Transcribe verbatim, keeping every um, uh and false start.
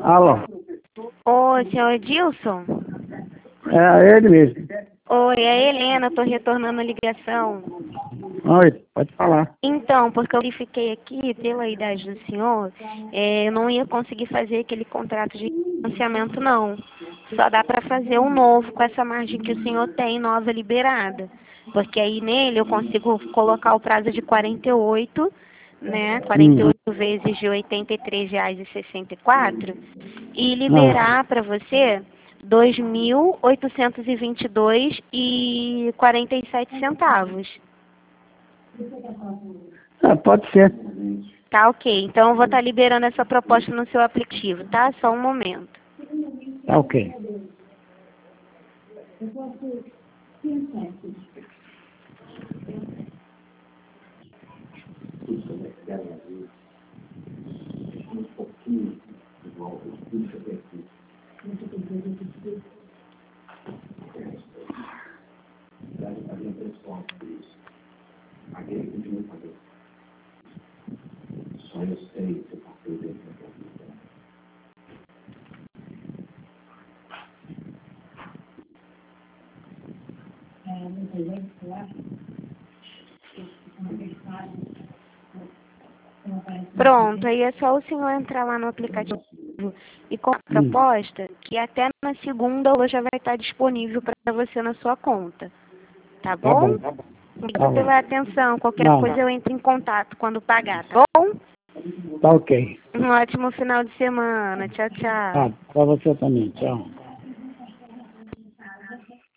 Alô? Oi, senhor Edilson? É ele mesmo. Oi, é a Helena, estou retornando a ligação. Oi, pode falar. Então, porque eu verifiquei aqui, pela idade do senhor, é, eu não ia conseguir fazer aquele contrato de financiamento, não. Só dá para fazer um novo com essa margem que o senhor tem, nova liberada. Porque aí nele eu consigo colocar o prazo de quarenta e oito, né? quarenta e Hum. oito vezes de oitenta e três reais e sessenta e quatro e Ah, liberar para você dois mil oitocentos e vinte e dois e quarenta e sete centavos. ah, pode ser. Tá, ok. Então eu vou estar liberando essa proposta no seu aplicativo, tá? Só um momento. Tá ok. Pronto, aí é só o senhor entrar lá no aplicativo e com a Hum. proposta que até na segunda ela já vai estar disponível para você na sua conta. Tá Tá bom? bom. Tá Obrigada bom. pela atenção. Qualquer Não, coisa eu entro em contato quando pagar, tá bom? tá ok. Um ótimo final de semana. Tchau, Tá, tchau. pra você também. Tchau.